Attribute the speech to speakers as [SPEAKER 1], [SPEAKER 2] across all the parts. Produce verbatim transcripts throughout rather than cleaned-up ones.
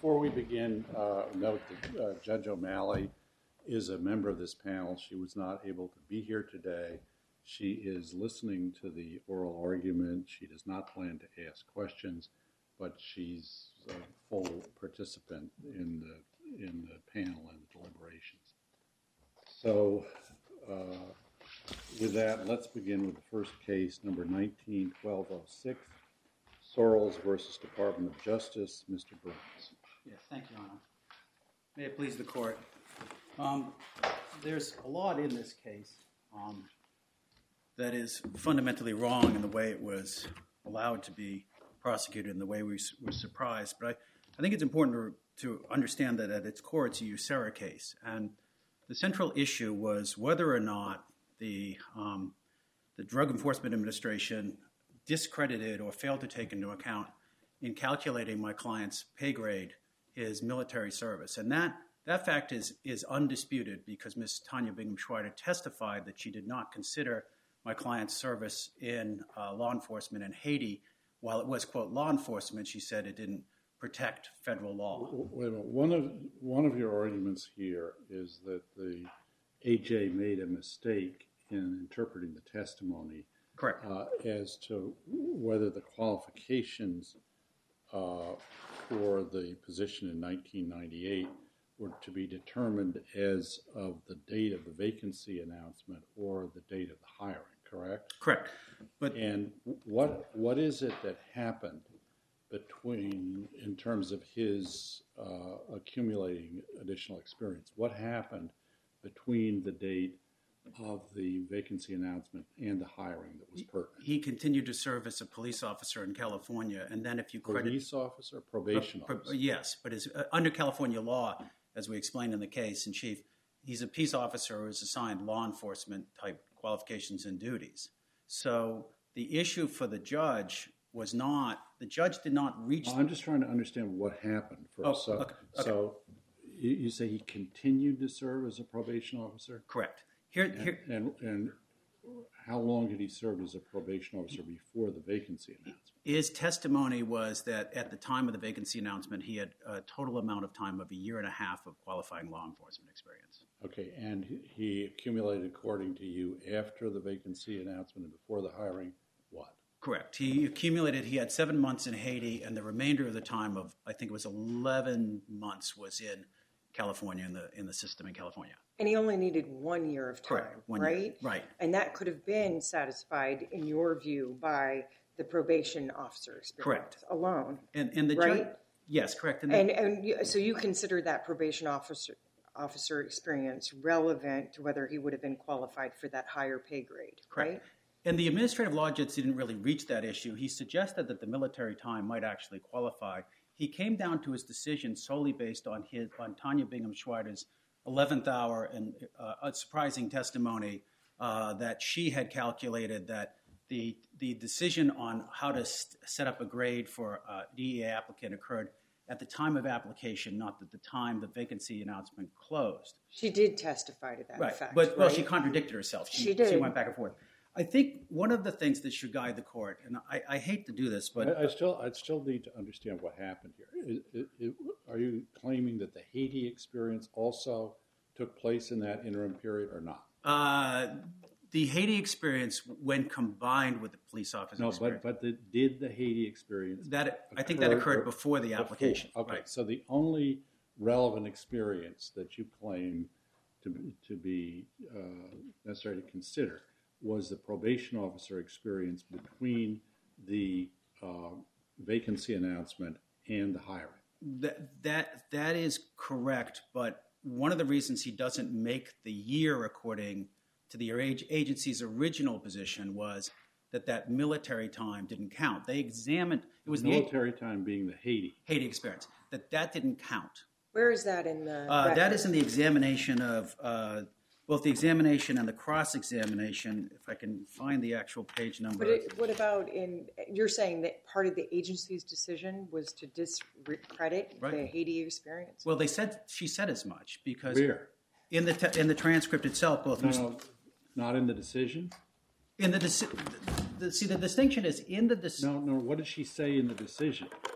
[SPEAKER 1] Before we begin, uh, note that uh, Judge O'Malley is a member of this panel. She was not able to be here today. She is listening to the oral argument. She does not plan to ask questions, but she's a full participant in the in the panel and the deliberations. So, uh, with that, let's begin with the first case, number nineteen twelve oh six, Sorrells versus Department of Justice. Mister Burns.
[SPEAKER 2] Yes, thank you, Your Honor. May it please the Court. Um, there's a lot in this case um, that is fundamentally wrong in the way it was allowed to be prosecuted and the way we were surprised. But I, I think it's important to, to understand that at its core it's a USERRA case. And the central issue was whether or not the, um, the Drug Enforcement Administration discredited or failed to take into account in calculating my client's pay grade his military service. And that That fact is, is undisputed because Miz Tanya Bingham-Schweider testified that she did not consider my client's service in uh, law enforcement in Haiti. While it was, quote, law enforcement, she said it didn't protect federal law.
[SPEAKER 1] Wait a minute. One of, one of your arguments here is that the A J made a mistake in interpreting the testimony.
[SPEAKER 2] Correct.
[SPEAKER 1] Uh, as to whether the qualifications uh, for the position in nineteen ninety-eight were to be determined as of the date of the vacancy announcement or the date of the hiring, correct?
[SPEAKER 2] Correct. But
[SPEAKER 1] and what what is it that happened between, in terms of his uh, accumulating additional experience? What happened between the date of the vacancy announcement and the hiring that was pertinent?
[SPEAKER 2] He continued to serve as a police officer in California, and then if you credit...
[SPEAKER 1] Police officer, probation
[SPEAKER 2] pro, pro,
[SPEAKER 1] officer?
[SPEAKER 2] Yes, but as, uh, under California law, as we explained in the case in chief, he's a peace officer who is assigned law enforcement type qualifications and duties. So the issue for the judge was not, the judge did not reach...
[SPEAKER 1] Well, I'm just trying to understand what happened first.
[SPEAKER 2] Oh,
[SPEAKER 1] so,
[SPEAKER 2] okay, okay.
[SPEAKER 1] so you, you say he continued to serve as a probation officer?
[SPEAKER 2] Correct. Here,
[SPEAKER 1] And,
[SPEAKER 2] here,
[SPEAKER 1] and, and how long did he serve as a probation officer before the vacancy announcement?
[SPEAKER 2] his testimony was that at the time of the vacancy announcement, he had a total amount of time of a year and a half of qualifying law enforcement experience.
[SPEAKER 1] Okay, and he accumulated, according to you, after the vacancy announcement and before the hiring, what?
[SPEAKER 2] Correct. He accumulated, he had seven months in Haiti, and the remainder of the time of, I think it was eleven months, was in California, in the in the system in California.
[SPEAKER 3] And he only needed one year of time,
[SPEAKER 2] Correct. One
[SPEAKER 3] right?
[SPEAKER 2] Year. Right.
[SPEAKER 3] And that could have been satisfied, in your view, by the probation officer experience
[SPEAKER 2] Correct.
[SPEAKER 3] alone.
[SPEAKER 2] And and the
[SPEAKER 3] right?
[SPEAKER 2] judge, yes, correct. And, the,
[SPEAKER 3] And and you, so you consider that probation officer officer experience relevant to whether he would have been qualified for that higher pay grade,
[SPEAKER 2] correct.
[SPEAKER 3] right?
[SPEAKER 2] And the administrative law judge didn't really reach that issue. He suggested that the military time might actually qualify. He came down to his decision solely based on his on Tanya Bingham-Schweider's eleventh hour and uh, a surprising testimony uh, that she had calculated that the the decision on how to st- set up a grade for a D E A applicant occurred at the time of application, not at the time the vacancy announcement closed.
[SPEAKER 3] She did testify to that
[SPEAKER 2] Right,
[SPEAKER 3] fact,
[SPEAKER 2] but
[SPEAKER 3] right?
[SPEAKER 2] well, she contradicted herself. She,
[SPEAKER 3] She did.
[SPEAKER 2] She went back and forth. I think one of the things that should guide the court, and I, I hate to do this, but
[SPEAKER 1] I, I still, I still need to understand what happened here. Is, is, is, are you claiming that the Haiti experience also took place in that interim period or not?
[SPEAKER 2] uh, the Haiti experience, when combined with the police officer
[SPEAKER 1] No,
[SPEAKER 2] experience,
[SPEAKER 1] but but the, did the Haiti experience
[SPEAKER 2] that I think that occurred
[SPEAKER 1] or-
[SPEAKER 2] before the application.
[SPEAKER 1] Before. Okay,
[SPEAKER 2] Right.
[SPEAKER 1] so the only relevant experience that you claim to be, to be uh, necessary to consider was the probation officer experience between the uh, vacancy announcement and the hiring.
[SPEAKER 2] That that that is correct, but one of the reasons he doesn't make the year according to the agency's original position was that that military time didn't count. They examined it was
[SPEAKER 1] military the, time being the Haiti
[SPEAKER 2] Haiti experience that that didn't count.
[SPEAKER 3] Where is that in the?
[SPEAKER 2] Uh, that is in the examination of uh, both the examination and the cross-examination. If I can find the actual page number.
[SPEAKER 3] But it, what about in? You're saying that part of the agency's decision was to discredit
[SPEAKER 2] Right.
[SPEAKER 3] the Haiti experience.
[SPEAKER 2] Well, they said she said as much because
[SPEAKER 1] Where?
[SPEAKER 2] in the te- in the transcript itself, both
[SPEAKER 1] No,
[SPEAKER 2] Miz-
[SPEAKER 1] no, not in the decision.
[SPEAKER 2] in the, the see the distinction is in the dis-
[SPEAKER 1] No, no. What did she say in the decision?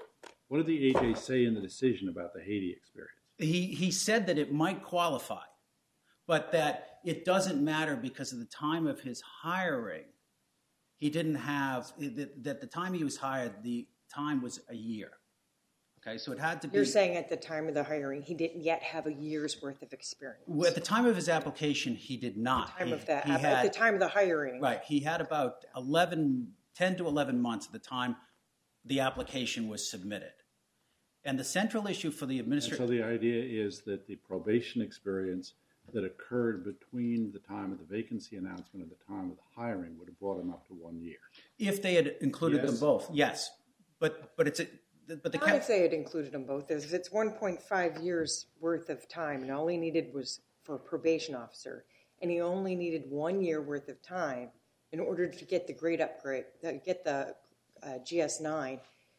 [SPEAKER 1] What did the A J say in the decision about the Haiti experience?
[SPEAKER 2] He, he said that it might qualify, but that it doesn't matter because at the time of his hiring, he didn't have, that at the time he was hired, the time was a year. Okay, so it had to be...
[SPEAKER 3] You're saying at the time of the hiring, he didn't yet have a year's worth of experience.
[SPEAKER 2] At the time of his application, he did not.
[SPEAKER 3] At the time
[SPEAKER 2] he,
[SPEAKER 3] of that,
[SPEAKER 2] he
[SPEAKER 3] at
[SPEAKER 2] had,
[SPEAKER 3] the time of the hiring.
[SPEAKER 2] Right, he had about eleven, ten to eleven months at the time the application was submitted. And the central issue for the administration...
[SPEAKER 1] So the idea is that the probation experience that occurred between the time of the vacancy announcement and the time of the hiring would have brought him up to one year.
[SPEAKER 2] If they had included
[SPEAKER 1] Yes.
[SPEAKER 2] them both, yes. But but it's a... But the
[SPEAKER 3] Not if they had included them both. If it's one point five years worth of time and all he needed was for a probation officer, and he only needed one year worth of time in order to get the grade upgrade, uh, get the uh, G S nine,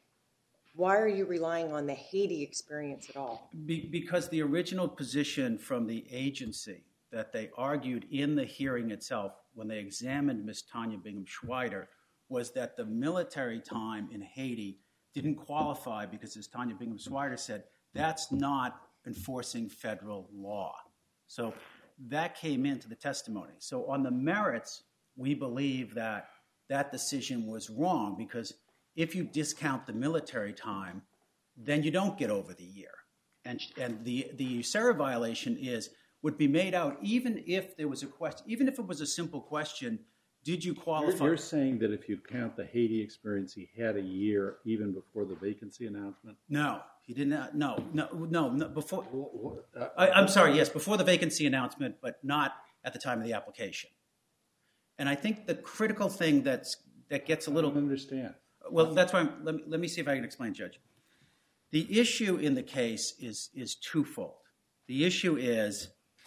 [SPEAKER 3] why are you relying on the Haiti experience at all?
[SPEAKER 2] Be, because the original position from the agency that they argued in the hearing itself when they examined Miz Tanya Bingham-Schweider was that the military time in Haiti didn't qualify because, as Tanya Bingham-Schweider said, that's not enforcing federal law. So that came into the testimony. So on the merits, we believe that that decision was wrong because if you discount the military time, then you don't get over the year. And, and the, the U S E R A violation is, would be made out even if there was a question, even if it was a simple question, did you qualify?
[SPEAKER 1] You're, you're saying that if you count the Haiti experience, he had a year even before the vacancy announcement?
[SPEAKER 2] No, he did not. No, no, no, no before.
[SPEAKER 1] What, what, uh,
[SPEAKER 2] I, I'm sorry, yes, before the vacancy announcement, but not at the time of the application. And I think the critical thing that's, that gets a little...
[SPEAKER 1] I don't understand.
[SPEAKER 2] Well, that's why I'm, let me, let me see if I can explain, Judge. The issue in the case is, is twofold. The issue is,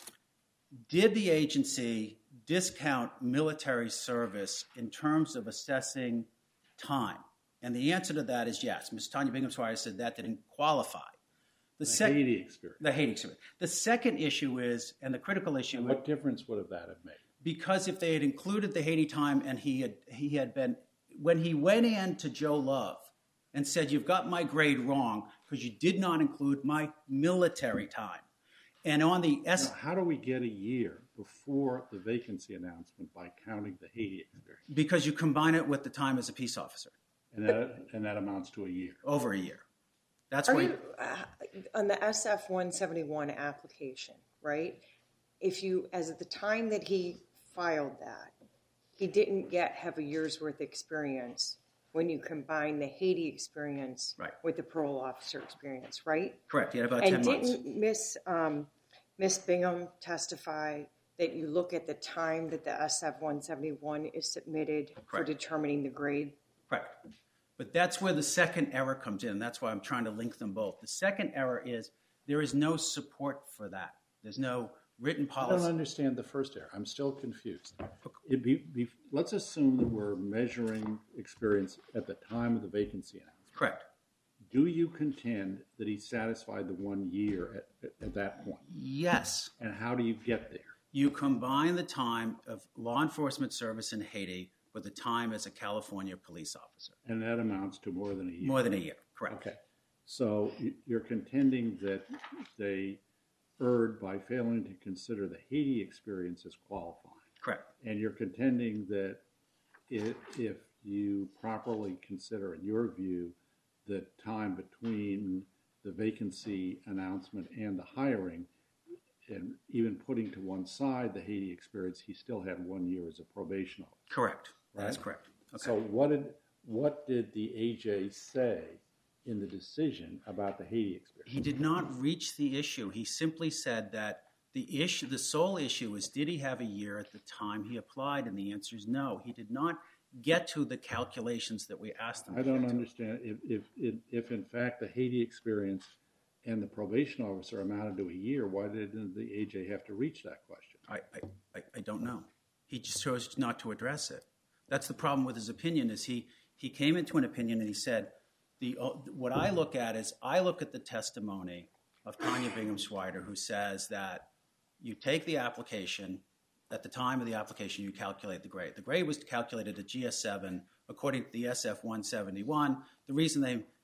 [SPEAKER 2] did the agency discount military service in terms of assessing time? And the answer to that is yes. Miz Tanya Bingham-Schweider said that didn't qualify.
[SPEAKER 1] The,
[SPEAKER 2] The sec-
[SPEAKER 1] Haiti experience.
[SPEAKER 2] The Haiti experience. The second issue is, and the critical issue...
[SPEAKER 1] And what difference would have that have made?
[SPEAKER 2] Because if they had included the Haiti time and he had he had been... When he went in to Joe Love and said, you've got my grade wrong because you did not include my military time. And on the... S-
[SPEAKER 1] now, how do we get a year before the vacancy announcement by counting the Haiti experience?
[SPEAKER 2] Because you combine it with the time as a peace officer.
[SPEAKER 1] And that, and that amounts to a year.
[SPEAKER 2] Over a year. That's
[SPEAKER 3] Are
[SPEAKER 2] why...
[SPEAKER 3] you, uh, on the S F one seventy-one application, right? If you, as at the time that he filed that, he didn't yet have a year's worth of experience when you combine the Haiti experience
[SPEAKER 2] right.
[SPEAKER 3] with the parole officer experience, right?
[SPEAKER 2] Correct. He had about
[SPEAKER 3] and
[SPEAKER 2] ten months.
[SPEAKER 3] And didn't Miss um, Miss Bingham testify that you look at the time that the S F one seventy-one is submitted
[SPEAKER 2] Correct.
[SPEAKER 3] for determining the grade?
[SPEAKER 2] Correct. But that's where the second error comes in. That's why I'm trying to link them both. The second error is there is no support for that. There's no written policy.
[SPEAKER 1] I don't understand the first error. I'm still confused. It be, be, let's assume that we're measuring experience at the time of the vacancy announcement.
[SPEAKER 2] Correct.
[SPEAKER 1] Do you contend that he satisfied the one year at, at, at that point?
[SPEAKER 2] Yes.
[SPEAKER 1] And how do you get there?
[SPEAKER 2] You combine the time of law enforcement service in Haiti with the time as a California police officer.
[SPEAKER 1] And that amounts to more than a year.
[SPEAKER 2] More than a year. Correct.
[SPEAKER 1] Okay. So you're contending that they erred by failing to consider the Haiti experience as qualifying.
[SPEAKER 2] Correct.
[SPEAKER 1] And you're contending that if, if you properly consider, in your view, the time between the vacancy announcement and the hiring, and even putting to one side the Haiti experience, he still had one year as a probation officer.
[SPEAKER 2] Correct.
[SPEAKER 1] Right?
[SPEAKER 2] That's correct. Okay.
[SPEAKER 1] So what did what did the A J say in the decision about the Haiti experience?
[SPEAKER 2] He did not reach the issue. He simply said that the issue, the sole issue is, did he have a year at the time he applied? And the answer is no. He did not get to the calculations that we asked him
[SPEAKER 1] I
[SPEAKER 2] to
[SPEAKER 1] don't
[SPEAKER 2] get to.
[SPEAKER 1] understand if, if if if in fact the Haiti experience and the probation officer amounted to a year, why didn't the A J have to reach that question?
[SPEAKER 2] I, I, I don't know. He just chose not to address it. That's the problem with his opinion. Is he he came into an opinion and he said, the what I look at is I look at the testimony of Tanya Bingham-Schweider, who says that you take the application, at the time of the application you calculate the grade. The grade was calculated at G S seven according to the S F one seventy-one. The reason they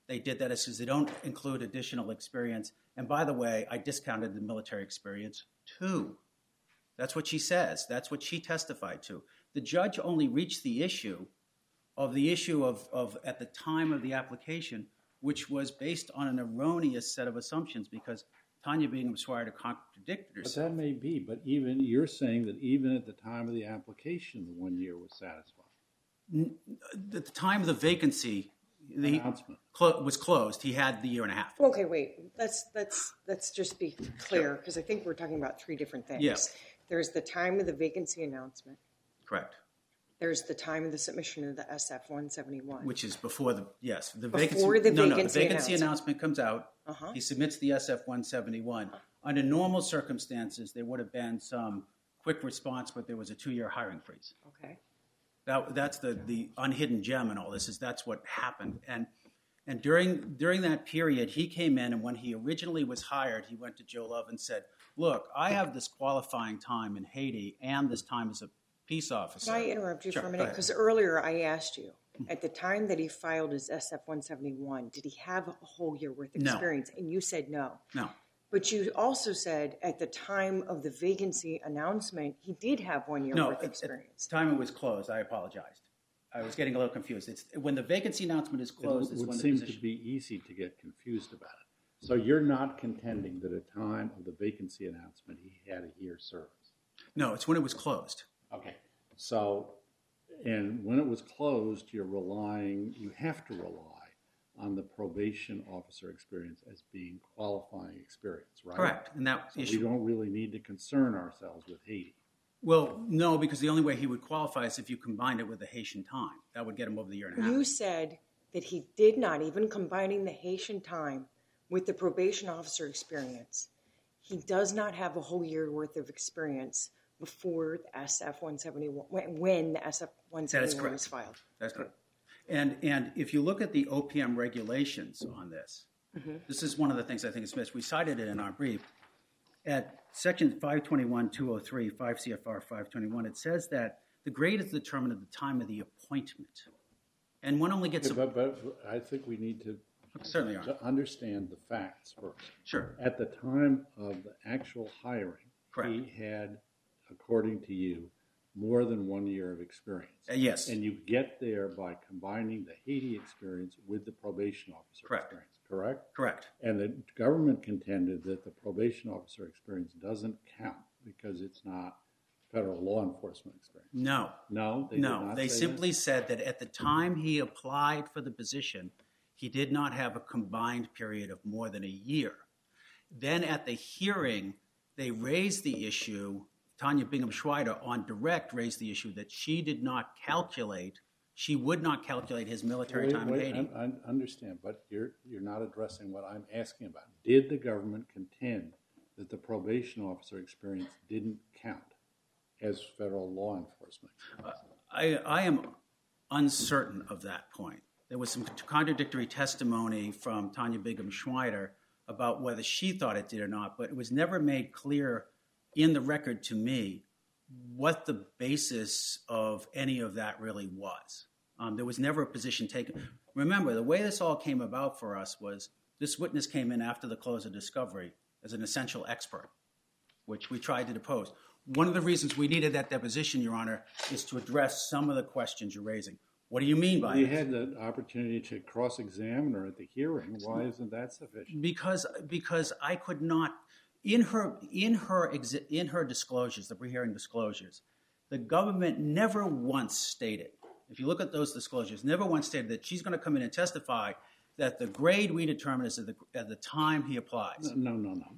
[SPEAKER 2] they did that is because they don't include additional experience. And by the way, I discounted the military experience too. That's what she says. That's what she testified to. The judge only reached the issue of the issue of, of at the time of the application, which was based on an erroneous set of assumptions because Tanya Bingham Schweider contradicted herself.
[SPEAKER 1] But that may be, but even you're saying that even at the time of the application, the one year was satisfied.
[SPEAKER 2] At the time of the vacancy, the
[SPEAKER 1] announcement
[SPEAKER 2] clo- was closed. He had the year and a half.
[SPEAKER 3] Okay, wait. Let's let's let's just be clear because I think we're talking about three different things.
[SPEAKER 2] Yes.
[SPEAKER 3] There's the time of the vacancy announcement.
[SPEAKER 2] Correct.
[SPEAKER 3] There's the time of the submission of the S F one seventy-one.
[SPEAKER 2] Which is before the, yes. The
[SPEAKER 3] Before
[SPEAKER 2] vacancy,
[SPEAKER 3] the
[SPEAKER 2] no, no, the
[SPEAKER 3] vacancy
[SPEAKER 2] vacancy
[SPEAKER 3] announcement.
[SPEAKER 2] announcement comes out.
[SPEAKER 3] Uh-huh.
[SPEAKER 2] He submits the S F one seventy-one. Under normal circumstances, there would have been some quick response, but there was a two-year hiring freeze.
[SPEAKER 3] Okay.
[SPEAKER 2] That, that's the, the unhidden gem in all this, is that's what happened. And and during during that period, he came in, and when he originally was hired, he went to Joe Love and said, look, I have this qualifying time in Haiti and this time as a peace officer.
[SPEAKER 3] Can I interrupt you
[SPEAKER 2] Sure,
[SPEAKER 3] for a
[SPEAKER 2] go
[SPEAKER 3] minute?
[SPEAKER 2] ahead.
[SPEAKER 3] Because earlier I asked you, at the time that he filed his S F one seventy-one, did he have a whole year worth of
[SPEAKER 2] No.
[SPEAKER 3] experience? And you said no.
[SPEAKER 2] No.
[SPEAKER 3] But you also said at the time of the vacancy announcement, he did have one year
[SPEAKER 2] No,
[SPEAKER 3] worth
[SPEAKER 2] at,
[SPEAKER 3] of
[SPEAKER 2] at
[SPEAKER 3] experience.
[SPEAKER 2] the time it was closed. I apologized. I was getting a little confused. It's when the vacancy announcement is closed.
[SPEAKER 1] It
[SPEAKER 2] Is
[SPEAKER 1] would
[SPEAKER 2] when the
[SPEAKER 1] seem
[SPEAKER 2] position.
[SPEAKER 1] to be easy to get confused about it. So you're not contending that at the time of the vacancy announcement, he had a year's service.
[SPEAKER 2] No, it's when it was closed.
[SPEAKER 1] Okay. So, and when it was closed, you're relying, you have to rely on the probation officer experience as being qualifying experience, right?
[SPEAKER 2] Correct. And that
[SPEAKER 1] So
[SPEAKER 2] issue.
[SPEAKER 1] we don't really need to concern ourselves with Haiti.
[SPEAKER 2] Well, no, because the only way he would qualify is if you combined it with the Haitian time. That would get him over the year and a half.
[SPEAKER 3] You said that he did not, even combining the Haitian time with the probation officer experience, he does not have a whole year worth of experience before the S F one seventy-one, when, when the S F one seventy-one was filed.
[SPEAKER 2] That's correct. And and if you look at the O P M regulations on this, mm-hmm. this is one of the things I think is missed. We cited it in our brief. At section five twenty-one point two oh three, five C F R five twenty-one, it says that the grade is determined at the time of the appointment. And one only gets
[SPEAKER 1] Yeah,
[SPEAKER 2] a...
[SPEAKER 1] but, but I think we need to,
[SPEAKER 2] Certainly are.
[SPEAKER 1] to understand the facts first.
[SPEAKER 2] Sure.
[SPEAKER 1] At the time of the actual hiring,
[SPEAKER 2] Correct.
[SPEAKER 1] he had, according to you, more than one year of experience.
[SPEAKER 2] Uh, yes.
[SPEAKER 1] And you get there by combining the Haiti experience with the probation officer
[SPEAKER 2] Correct.
[SPEAKER 1] experience, correct?
[SPEAKER 2] Correct.
[SPEAKER 1] And the government contended that the probation officer experience doesn't count because it's not federal law enforcement experience.
[SPEAKER 2] No.
[SPEAKER 1] No, they did
[SPEAKER 2] No,
[SPEAKER 1] not
[SPEAKER 2] they
[SPEAKER 1] say
[SPEAKER 2] simply said that at the time he applied for the position, he did not have a combined period of more than a year. Then at the hearing, they raised the issue, Tanya Bingham Schweider on direct raised the issue that she did not calculate, she would not calculate his military
[SPEAKER 1] Wait,
[SPEAKER 2] time
[SPEAKER 1] wait,
[SPEAKER 2] in Haiti.
[SPEAKER 1] I, I understand, but you're you're not addressing what I'm asking about. Did the government contend that the probation officer experience didn't count as federal law enforcement?
[SPEAKER 2] I, I am uncertain of that point. There was some contradictory testimony from Tanya Bingham Schweider about whether she thought it did or not, but it was never made clear in the record to me what the basis of any of that really was. Um, there was never a position taken. Remember, the way this all came about for us was this witness came in after the close of discovery as an essential expert, which we tried to depose. One of the reasons we needed that deposition, Your Honor, is to address some of the questions you're raising. What do you mean by
[SPEAKER 1] You
[SPEAKER 2] it?
[SPEAKER 1] had the opportunity to cross-examine her at the hearing. Why isn't that sufficient?
[SPEAKER 2] Because because I could not in her in her exi- in her disclosures, the pre-hearing disclosures, the government never once stated. If you look at those disclosures, never once stated that she's going to come in and testify that the grade we determine is at the at the time he applies.
[SPEAKER 1] No, no, no.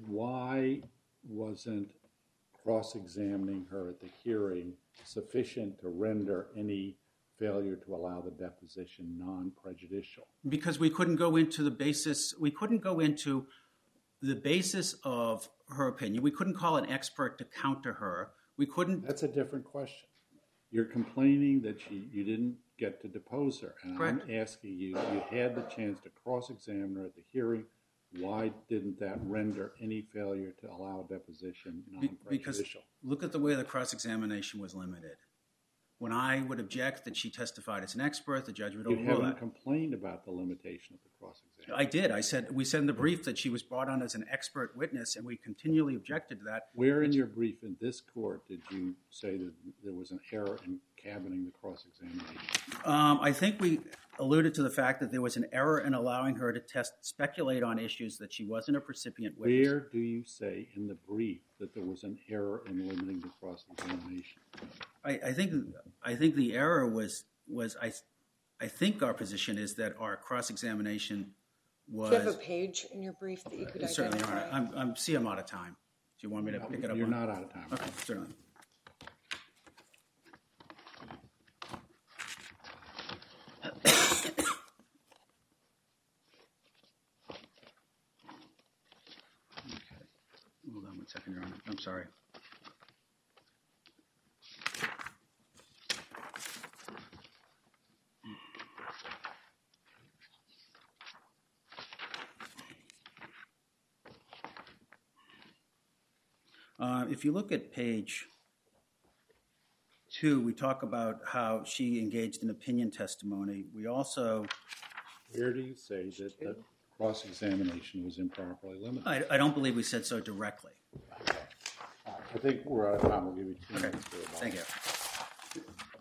[SPEAKER 1] Why wasn't cross-examining her at the hearing sufficient to render any failure to allow the deposition non-prejudicial?
[SPEAKER 2] Because we couldn't go into the basis. We couldn't go into the basis of her opinion. We couldn't call an expert to counter her. We couldn't.
[SPEAKER 1] That's a different question. You're complaining that she, you didn't get to depose her. And
[SPEAKER 2] Correct.
[SPEAKER 1] I'm asking you, you had the chance to cross-examine her at the hearing. Why didn't that render any failure to allow a deposition
[SPEAKER 2] Be- because
[SPEAKER 1] non-prejudicial?
[SPEAKER 2] look at the way the cross-examination was limited. when I would object that she testified as an expert, the judge would
[SPEAKER 1] You
[SPEAKER 2] overrule
[SPEAKER 1] haven't
[SPEAKER 2] that.
[SPEAKER 1] complained about the limitation of the cross-examination.
[SPEAKER 2] I did. I said, we said in the brief that she was brought on as an expert witness, and we continually objected to that.
[SPEAKER 1] Where in your brief in this court did you say that there was an error in cabining the cross-examination?
[SPEAKER 2] Um, I think we alluded to the fact that there was an error in allowing her to test, speculate on issues that she wasn't a recipient witness.
[SPEAKER 1] Where do you say in the brief that there was an error in limiting the cross-examination?
[SPEAKER 2] I, I think I think the error was was I I think our position is that our cross-examination was.
[SPEAKER 3] Do you have a page in your brief that you could
[SPEAKER 2] certainly, Your
[SPEAKER 3] identify?
[SPEAKER 2] Honor. I'm I'm see I'm out of time. Do you want me to
[SPEAKER 1] No,
[SPEAKER 2] pick it up?
[SPEAKER 1] You're
[SPEAKER 2] on?
[SPEAKER 1] not out of time.
[SPEAKER 2] Okay, certainly. Hold on one second, Your Honor. I'm sorry. Uh, if you look at page two, we talk about how she engaged in opinion testimony. We also...
[SPEAKER 1] Where do you say that the cross-examination was improperly limited?
[SPEAKER 2] I, I don't believe we said so directly.
[SPEAKER 1] I think we're out of time. We'll give you two
[SPEAKER 2] Okay,
[SPEAKER 1] minutes for rebuttal.
[SPEAKER 2] thank you.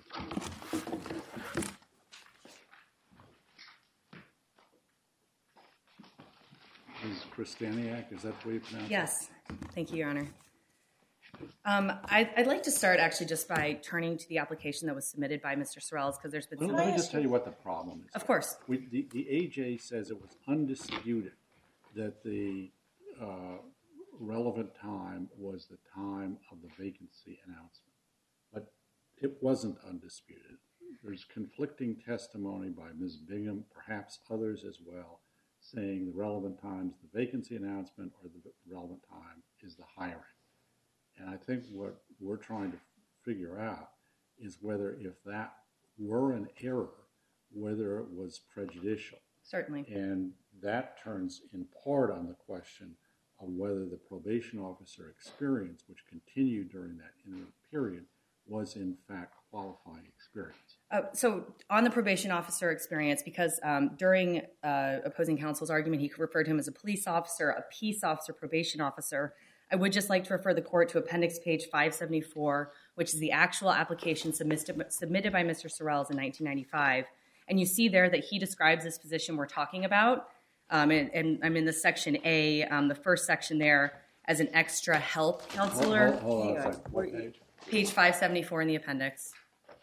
[SPEAKER 1] Miz Kristaniak, is that the way you pronounce it?
[SPEAKER 4] Yes. Thank you, Your Honor. Um, I, I'd like to start actually just by turning to the application that was submitted by Mister Sorrells, because there's been
[SPEAKER 1] Let,
[SPEAKER 4] some...
[SPEAKER 1] let me just tell you what the problem is.
[SPEAKER 4] Of course.
[SPEAKER 1] We, the, the A J says it was undisputed that the uh, relevant time was the time of the vacancy announcement. But it wasn't undisputed. There's conflicting testimony by Miz Bingham, perhaps others as well, saying the relevant time is the vacancy announcement or the relevant time is the hiring. And I think what we're trying to figure out is whether if that were an error, whether it was prejudicial.
[SPEAKER 4] Certainly.
[SPEAKER 1] And that turns in part on the question of whether the probation officer experience, which continued during that interim period, was in fact qualifying experience.
[SPEAKER 4] Uh, so on the probation officer experience, because um, during uh, opposing counsel's argument, he referred to him as a police officer, a peace officer, probation officer, I would just like to refer the court to appendix page five seventy-four, which is the actual application submitted, submitted by Mister Sorrells in nineteen ninety-five. And you see there that he describes this position we're talking about. Um, and, and I'm in the section A, um, the first section there, as an extra help counselor.
[SPEAKER 1] Hold, hold, hold on a
[SPEAKER 3] Hang on.
[SPEAKER 1] second. What page?
[SPEAKER 4] Page five seventy-four in the appendix,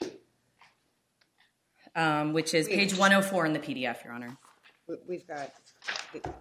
[SPEAKER 4] um, which is page one oh four in the P D F, Your Honor.
[SPEAKER 3] We- We've got, okay.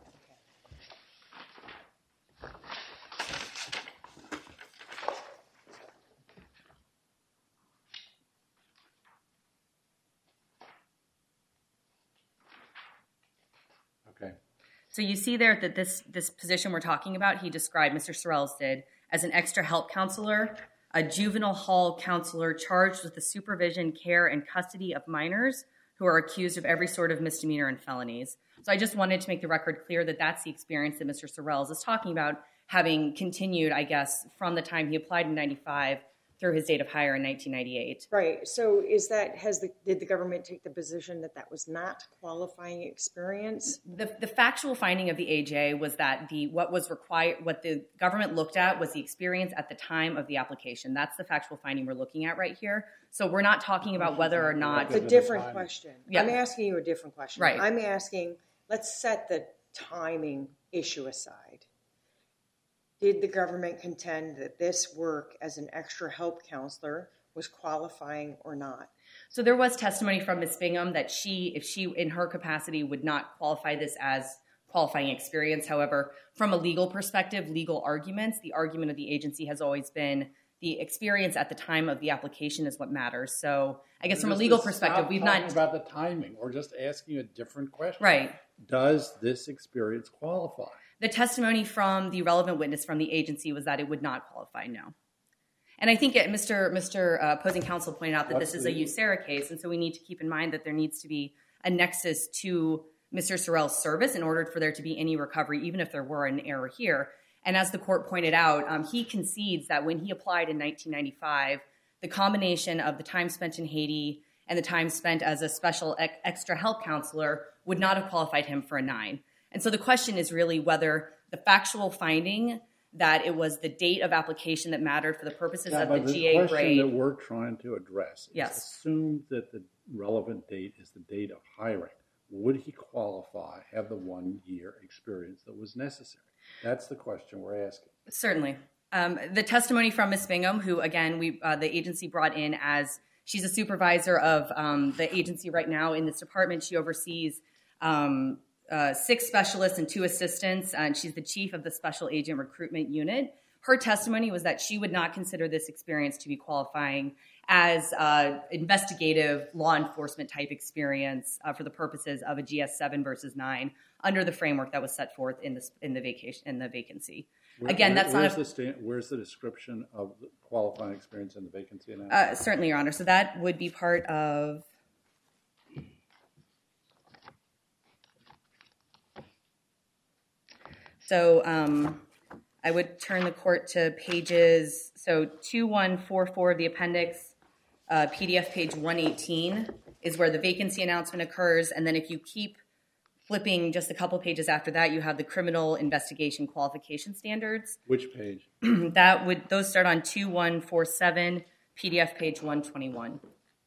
[SPEAKER 1] Okay.
[SPEAKER 4] So you see there that this this position we're talking about, he described, Mister Sorrells did, as an extra help counselor, a juvenile hall counselor charged with the supervision, care, and custody of minors who are accused of every sort of misdemeanor and felonies. So I just wanted to make the record clear that that's the experience that Mister Sorrells is talking about, having continued, I guess, from the time he applied in ninety-five through his date of hire in nineteen ninety-eight.
[SPEAKER 3] Right. So is that, has the, did the government take the position that that was not qualifying experience?
[SPEAKER 4] The, the factual finding of the A J was that the what was required, what the government looked at was the experience at the time of the application. That's the factual finding we're looking at right here. So we're not talking about whether or not...
[SPEAKER 3] It's a different question.
[SPEAKER 4] Yeah.
[SPEAKER 3] I'm asking you a different question.
[SPEAKER 4] Right.
[SPEAKER 3] I'm asking, let's set the timing issue aside. Did the government contend that this work as an extra help counselor was qualifying or not?
[SPEAKER 4] So there was testimony from Miz Bingham that she, if she, in her capacity, would not qualify this as qualifying experience. However, from a legal perspective, legal arguments, the argument of the agency has always been the experience at the time of the application is what matters. So I guess from a
[SPEAKER 1] Just
[SPEAKER 4] legal
[SPEAKER 1] to
[SPEAKER 4] perspective,
[SPEAKER 1] stop
[SPEAKER 4] we've
[SPEAKER 1] talking
[SPEAKER 4] not...
[SPEAKER 1] about the timing. We're just asking a different question.
[SPEAKER 4] Right.
[SPEAKER 1] Does this experience qualify?
[SPEAKER 4] The testimony from the relevant witness from the agency was that it would not qualify, no. And I think it, Mister Mister Uh, opposing counsel pointed out that
[SPEAKER 1] What's
[SPEAKER 4] this is
[SPEAKER 1] the-
[SPEAKER 4] a U S E R A case, and so we need to keep in mind that there needs to be a nexus to Mister Sorrell's service in order for there to be any recovery, even if there were an error here. And as the court pointed out, um, he concedes that when he applied in nineteen ninety-five, the combination of the time spent in Haiti and the time spent as a special ex- extra help counselor would not have qualified him for a nine. And so the question is really whether the factual finding that it was the date of application that mattered for the purposes
[SPEAKER 1] yeah,
[SPEAKER 4] of
[SPEAKER 1] but
[SPEAKER 4] the,
[SPEAKER 1] the
[SPEAKER 4] G A
[SPEAKER 1] question
[SPEAKER 4] grade.
[SPEAKER 1] that we're trying to address is
[SPEAKER 4] Yes.
[SPEAKER 1] assume that the relevant date is the date of hiring. Would he qualify, have the one-year experience that was necessary? That's the question we're asking.
[SPEAKER 4] Certainly. Um, the testimony from Miz Bingham, who, again, we uh, the agency brought in as she's a supervisor of um, the agency right now in this department. She oversees um, uh, six specialists and two assistants, and she's the chief of the Special Agent Recruitment Unit. Her testimony was that she would not consider this experience to be qualifying as uh, investigative law enforcement type experience uh, for the purposes of a G S seven versus nine under the framework that was set forth in this in the vacation in the vacancy.
[SPEAKER 1] Where,
[SPEAKER 4] Again,
[SPEAKER 1] where,
[SPEAKER 4] that's
[SPEAKER 1] where's
[SPEAKER 4] not a,
[SPEAKER 1] the sta- where's the description of the qualifying experience in the vacancy announcement?
[SPEAKER 4] uh, certainly, Your Honor. So that would be part of. So um, I would turn the court to pages, so two one four four of the appendix, uh, P D F page one eighteen is where the vacancy announcement occurs. And then if you keep flipping just a couple pages after that, you have the criminal investigation qualification standards.
[SPEAKER 1] Which page?
[SPEAKER 4] That would, those start on two one four seven, P D F page one twenty-one.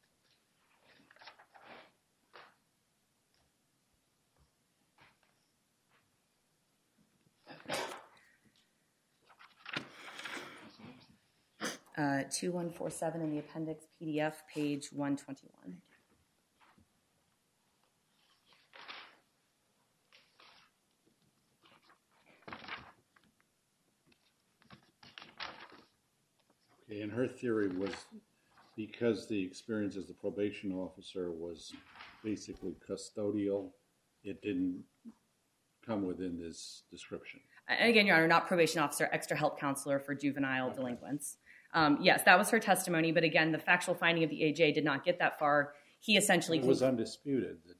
[SPEAKER 4] Uh, two one four seven in the appendix, P D F, page one twenty-one.
[SPEAKER 1] Okay, and her theory was because the experience as the probation officer was basically custodial, it didn't come within this description.
[SPEAKER 4] And again, Your Honor, not probation officer, extra help counselor for juvenile okay. delinquents. Um, yes, that was her testimony. But again, the factual finding of the A J did not get that far. He essentially...
[SPEAKER 1] It was undisputed. That,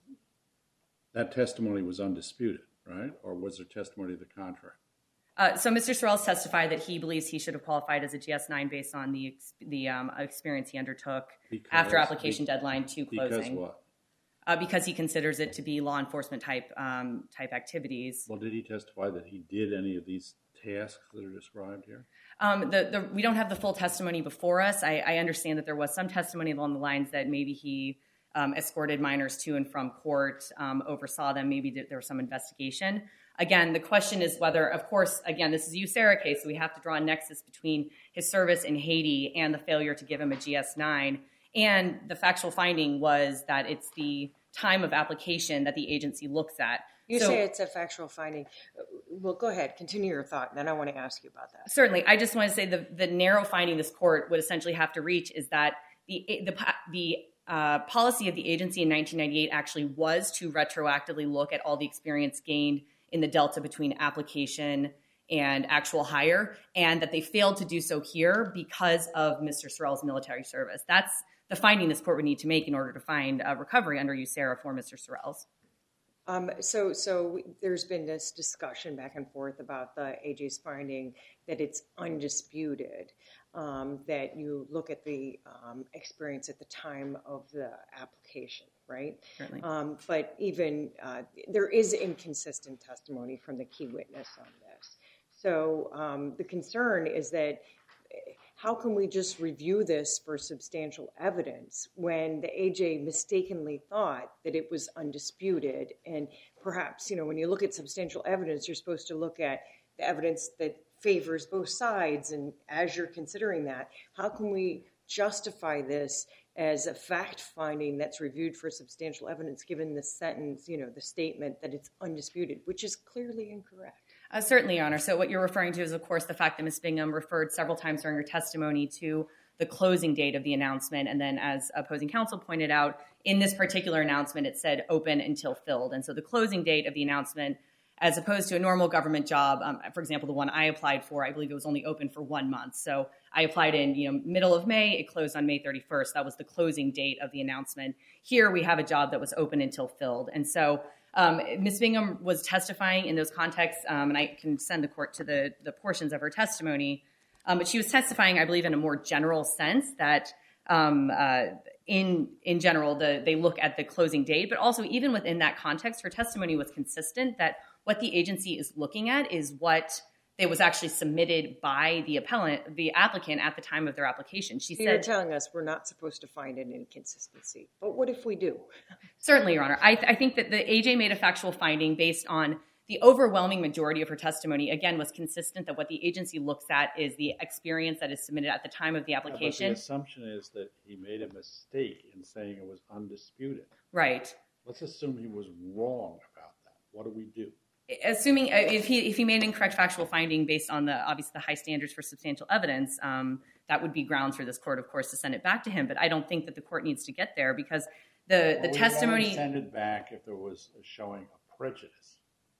[SPEAKER 1] that testimony was undisputed, right? Or was there testimony to the contrary?
[SPEAKER 4] Uh, so Mister Sorrells testified that he believes he should have qualified as a G S nine based on the the um, experience he undertook because, after application be, deadline to closing.
[SPEAKER 1] Because what?
[SPEAKER 4] Uh, because he considers it to be law enforcement type um, type activities.
[SPEAKER 1] Well, did he testify that he did any of these tasks that are described here?
[SPEAKER 4] Um, the, the, we don't have the full testimony before us. I, I understand that there was some testimony along the lines that maybe he um, escorted minors to and from court, um, oversaw them, maybe there was some investigation. Again, the question is whether, of course, again, this is a U S A R A case, so we have to draw a nexus between his service in Haiti and the failure to give him a G S nine. And the factual finding was that it's the time of application that the agency looks at.
[SPEAKER 3] You
[SPEAKER 4] so,
[SPEAKER 3] say it's a factual finding. Well, go ahead. Continue your thought, and then I want to ask you about that.
[SPEAKER 4] Certainly. I just want to say the, the narrow finding this court would essentially have to reach is that the the, the uh, policy of the agency in nineteen ninety-eight actually was to retroactively look at all the experience gained in the delta between application and actual hire, and that they failed to do so here because of Mister Sorrell's military service. That's the finding this court would need to make in order to find a recovery under U S A R A for Mister Sorrell's.
[SPEAKER 3] Um, so, so there's been this discussion back and forth about the A J's finding that it's undisputed, um, that you look at the um, experience at the time of the application, right?
[SPEAKER 4] Certainly.
[SPEAKER 3] Um, but even uh, there is inconsistent testimony from the key witness on this. So um, the concern is that how can we just review this for substantial evidence when the A J mistakenly thought that it was undisputed? And perhaps, you know, when you look at substantial evidence, you're supposed to look at the evidence that favors both sides. And as you're considering that, how can we justify this as a fact finding that's reviewed for substantial evidence given the sentence, you know, the statement that it's undisputed, which is clearly incorrect?
[SPEAKER 4] Uh, certainly, Your Honor. So what you're referring to is, of course, the fact that Miz Bingham referred several times during her testimony to the closing date of the announcement. And then, as opposing counsel pointed out, in this particular announcement, it said open until filled. And so the closing date of the announcement, as opposed to a normal government job, um, for example, the one I applied for, I believe it was only open for one month. So I applied in, you know, middle of May. It closed on May thirty-first. That was the closing date of the announcement. Here we have a job that was open until filled. And so Um, Miz Bingham was testifying in those contexts, um, and I can send the court to the, the portions of her testimony, um, but she was testifying, I believe, in a more general sense that um, uh, in in general, the, they look at the closing date, but also even within that context, her testimony was consistent that what the agency is looking at is what it was actually submitted by the appellant, the applicant at the time of their application. She
[SPEAKER 3] So
[SPEAKER 4] said,
[SPEAKER 3] you're telling us we're not supposed to find an inconsistency, but what if we do?
[SPEAKER 4] certainly, Your Honor. I, I think that the A J made a factual finding based on the overwhelming majority of her testimony, again, was consistent that what the agency looks at is the experience that is submitted at the time of the application.
[SPEAKER 1] Yeah, but the assumption is that he made a mistake in saying it was undisputed.
[SPEAKER 4] Right.
[SPEAKER 1] Let's assume he was wrong about that. What do we do?
[SPEAKER 4] Assuming if he if he made an incorrect factual finding based on the obviously the high standards for substantial evidence, um, that would be grounds for this court, of course, to send it back to him. But I don't think that the court needs to get there because the
[SPEAKER 1] well,
[SPEAKER 4] the testimony
[SPEAKER 1] we send it back if there was a showing of prejudice.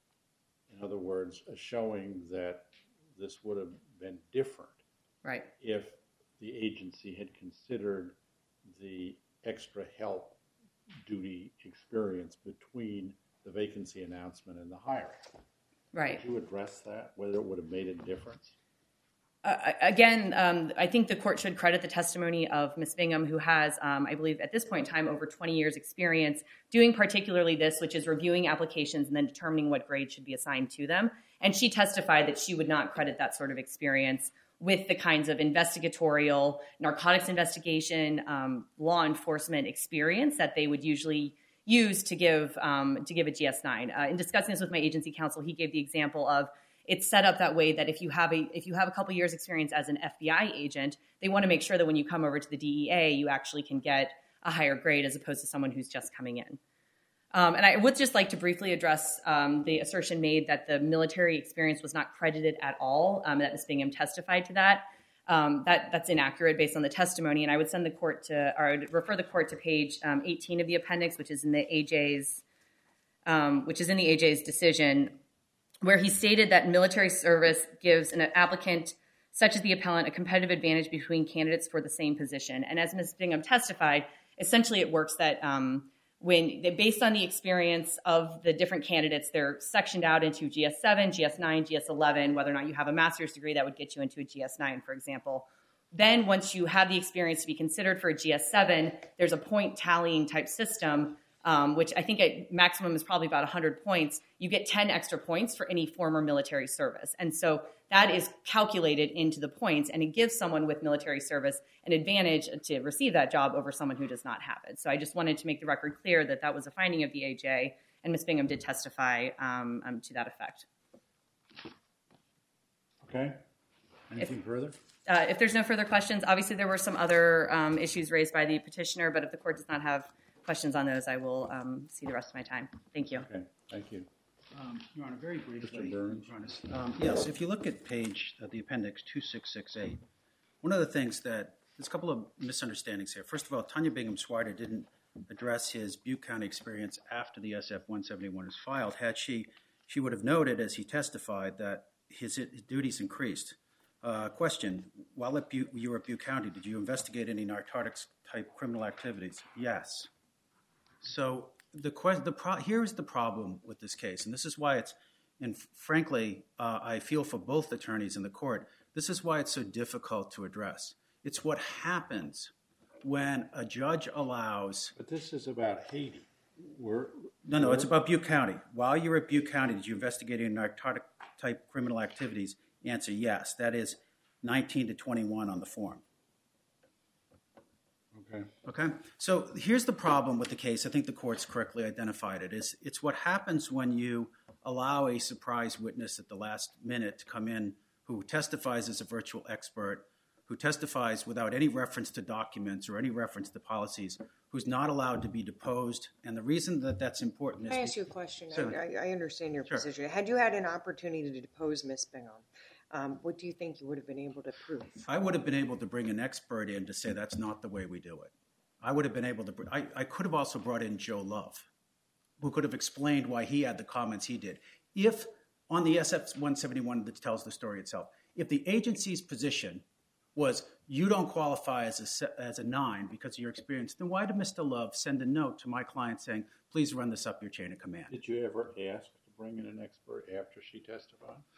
[SPEAKER 1] In other words, a showing that this would have been different,
[SPEAKER 4] right?
[SPEAKER 1] If the agency had considered the extra help duty experience between the vacancy announcement and the hiring.
[SPEAKER 4] Right.
[SPEAKER 1] Did you address that, whether it would have made a difference?
[SPEAKER 4] Uh, again, um, I think the court should credit the testimony of Miz Bingham, who has, um, I believe at this point in time, over twenty years experience doing particularly this, which is reviewing applications and then determining what grade should be assigned to them. And she testified that she would not credit that sort of experience with the kinds of investigatorial, narcotics investigation, um, law enforcement experience that they would usually use to give um, to give a G S nine. Uh, in discussing this with my agency counsel, he gave the example of it's set up that way that if you have a if you have a couple years experience as an F B I agent, they want to make sure that when you come over to the D E A, you actually can get a higher grade as opposed to someone who's just coming in. Um, and I would just like to briefly address um, the assertion made that the military experience was not credited at all, um, that Miz Bingham testified to that. Um, that that's inaccurate based on the testimony, and I would send the court to, or I would refer the court to page um, eighteen of the appendix, which is in the A J's, um, which is in the A J's decision, where he stated that military service gives an applicant, such as the appellant, a competitive advantage between candidates for the same position. And as Miz Bingham testified, essentially it works that um, when based on the experience of the different candidates, they're sectioned out into G S seven, G S nine, G S eleven, whether or not you have a master's degree that would get you into a G S nine, for example. Then once you have the experience to be considered for a G S seven, there's a point tallying type system, um, which I think at maximum is probably about one hundred points. You get ten extra points for any former military service. And so that is calculated into the points, and it gives someone with military service an advantage to receive that job over someone who does not have it. So I just wanted to make the record clear that that was a finding of the A J, and Miz Bingham did testify um, um, to that effect.
[SPEAKER 1] Okay. Anything
[SPEAKER 4] if,
[SPEAKER 1] further?
[SPEAKER 4] Uh, if there's no further questions, obviously there were some other um, issues raised by the petitioner, but if the court does not have questions on those, I will um, see the rest of my time. Thank you.
[SPEAKER 1] Okay, thank you.
[SPEAKER 2] Um, Your Honor, very briefly.
[SPEAKER 1] Mister Burns.
[SPEAKER 2] Um, yes, if you look at page, uh, the appendix two six six eight, one of the things that, there's a couple of misunderstandings here. First of all, Tanya Bingham-Swider didn't address his Butte County experience after the S F one seventy-one was filed. Had she, she would have noted, as he testified, that his, his duties increased. Uh, question, while at Butte, you were at Butte County, did you investigate any narcotics-type criminal activities? Yes. So the question, the pro, here's the problem with this case, and this is why it's, and frankly, uh, I feel for both attorneys in the court, this is why it's so difficult to address. It's what happens when a judge allows...
[SPEAKER 1] But this is about Haiti. We're,
[SPEAKER 2] no, no,
[SPEAKER 1] we're,
[SPEAKER 2] it's about Butte County. While you're at Butte County, did you investigate any narcotic-type criminal activities? Answer, yes. That is nineteen to twenty-one on the form.
[SPEAKER 1] Okay.
[SPEAKER 2] Okay. So here's the problem with the case. I think the court's correctly identified it. Is it's what happens when you allow a surprise witness at the last minute to come in who testifies as a virtual expert, who testifies without any reference to documents or any reference to policies, who's not allowed to be deposed. And the reason that that's important is...
[SPEAKER 3] Can I ask you a question?
[SPEAKER 2] Sure.
[SPEAKER 3] I, I understand your
[SPEAKER 2] Sure.
[SPEAKER 3] position. Had you had an opportunity to depose Miz Bingham, um, what do you think you would have been able to prove?
[SPEAKER 2] I would have been able to bring an expert in to say that's not the way we do it. I would have been able to... I, I could have also brought in Joe Love, who could have explained why he had the comments he did. If, on the S F one seventy-one that tells the story itself, if the agency's position was you don't qualify as a, as a nine because of your experience, then why did Mister Love send a note to my client saying, please run this up your chain of command?
[SPEAKER 1] Did you ever ask to bring in an expert after she testified?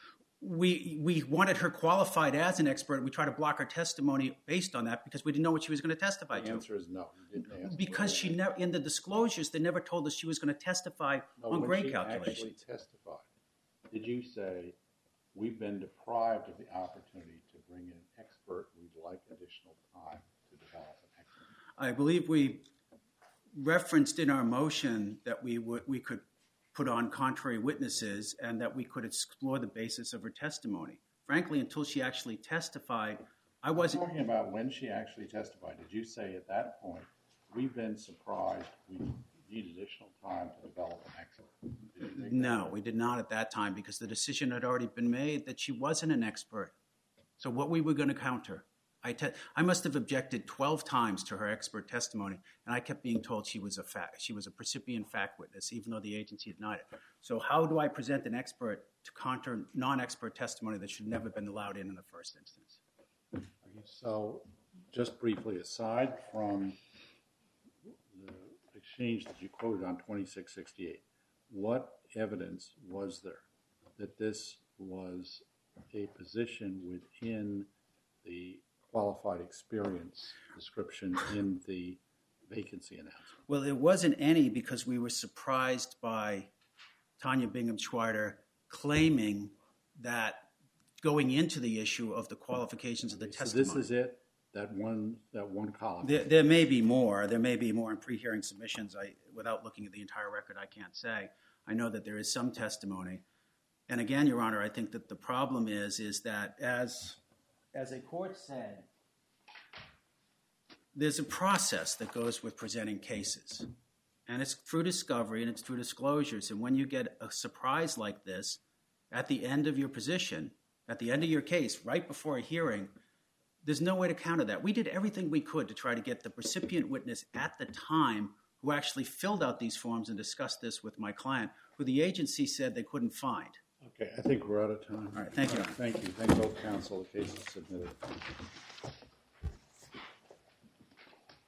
[SPEAKER 2] we we wanted her qualified as an expert. We tried to block her testimony based on that because we didn't know what she was going to testify
[SPEAKER 1] The
[SPEAKER 2] to.
[SPEAKER 1] answer is no. You didn't ask.
[SPEAKER 2] Because she never, in the disclosures, they never told us she was going to testify
[SPEAKER 1] No,
[SPEAKER 2] on
[SPEAKER 1] when
[SPEAKER 2] grade
[SPEAKER 1] she
[SPEAKER 2] calculations.
[SPEAKER 1] actually testified, did you say, we've been deprived of the opportunity to bring in an expert, we'd like additional time to develop an expert?
[SPEAKER 2] I believe we referenced in our motion that we would we could put on contrary witnesses and that we could explore the basis of her testimony. Frankly, until she actually testified, I
[SPEAKER 1] I'm
[SPEAKER 2] wasn't.
[SPEAKER 1] talking about when she actually testified. Did you say at that point, we've been surprised, we need additional time to develop an expert? Did you think
[SPEAKER 2] No, we did not at that time because the decision had already been made that she wasn't an expert. So what we were going to counter? I, te- I must have objected twelve times to her expert testimony, and I kept being told she was a fact, she was a precipient fact witness, even though the agency denied it. So how do I present an expert to counter non-expert testimony that should never have been allowed in in the first instance?
[SPEAKER 1] So, just briefly, aside from the exchange that you quoted on twenty-six sixty-eight, what evidence was there that this was a position within the qualified experience description in the vacancy announcement?
[SPEAKER 2] Well, it wasn't any because we were surprised by Tanya Bingham-Schweider claiming that going into the issue of the qualifications of the
[SPEAKER 1] So
[SPEAKER 2] testimony.
[SPEAKER 1] this is it? That one, that one column?
[SPEAKER 2] There, there may be more. There may be more in pre-hearing submissions. I, without looking at the entire record, I can't say. I know that there is some testimony. And again, Your Honor, I think that the problem is, is that as, as a court said, there's a process that goes with presenting cases. And it's through discovery and it's through disclosures. And when you get a surprise like this at the end of your position, at the end of your case, right before a hearing, there's no way to counter that. We did everything we could to try to get the recipient witness at the time who actually filled out these forms and discussed this with my client, who the agency said they couldn't find.
[SPEAKER 1] Okay, I think we're out of time.
[SPEAKER 2] All right, thank you.
[SPEAKER 1] Thank you. Thank both counsel. The case is submitted.